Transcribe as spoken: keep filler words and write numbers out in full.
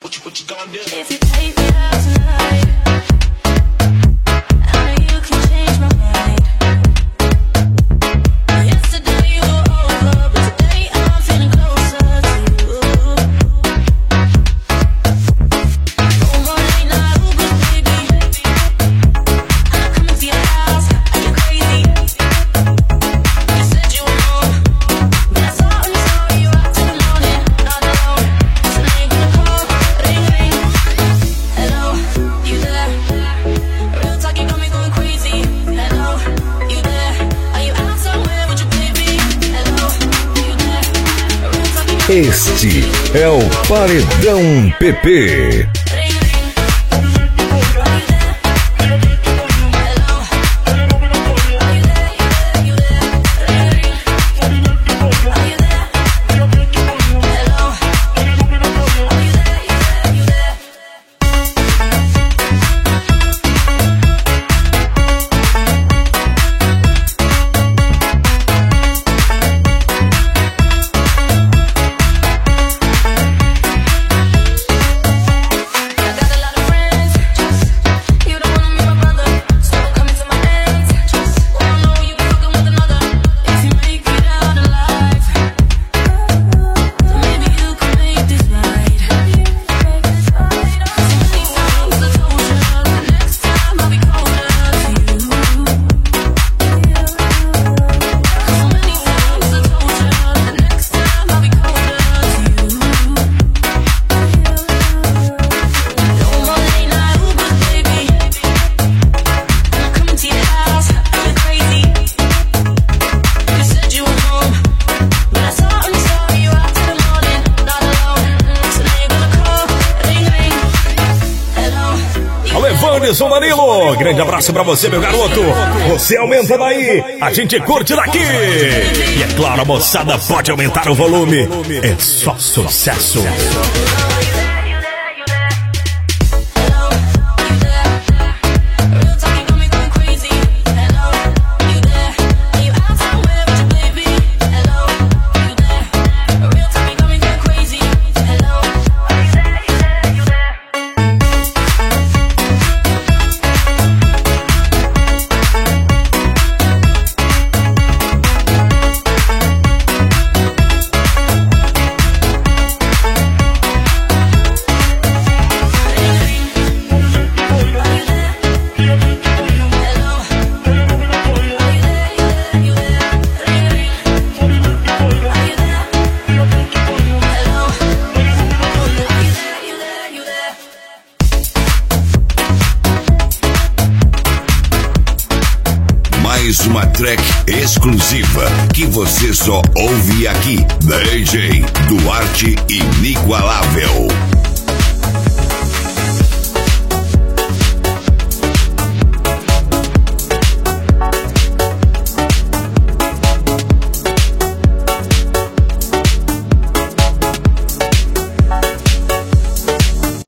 what you, what you gonna do? If you take me out tonight, I know you can change my mind. Yesterday you were over, but today I'm feeling closer to you. No more late night Ubers, baby. I'm coming to your house. Are you crazy? You said you were home, but I saw when you saw you out till the morning, not alone. So now you're gonna call, ring ring. Hello, you there? Real talk, you got me going crazy. Hello, you there? Are you out somewhere with your baby? Hello, you there? Real talk, you got me Este é o Paredão P P. ring ring. Are you there? Hello, are you there? You there? Ring ring. Are you there? Hello, are you there? You there? You there? I got a lot of friends, just you don't wanna meet my brother, so come into my ends. Just oh no, you be fucking with another. If you make it out alive, maybe you can make this right. So many times I told you, the next time I'll be colder to you. So many times I told you, the next time I'll be colder to you. No more late night Ubers, baby. I'm coming to your house. Are you crazy? You said you were home, but I saw when you saw you out till the morning, not alone. So now you're gonna call, ring ring. Hello, you Alô, Evanderson Danilo, grande abraço pra você, meu garoto. Você aumenta daí, a gente curte daqui. E é claro, a moçada pode aumentar o volume. É só sucesso. Real talk, you got me going crazy. Hello, you there? Are you out somewhere with your baby? Hello, you there? Real talk, you got me going crazy. Hello, are you there? You there? Mais uma track exclusiva que você só ouve aqui. D J Duarte Inigualável.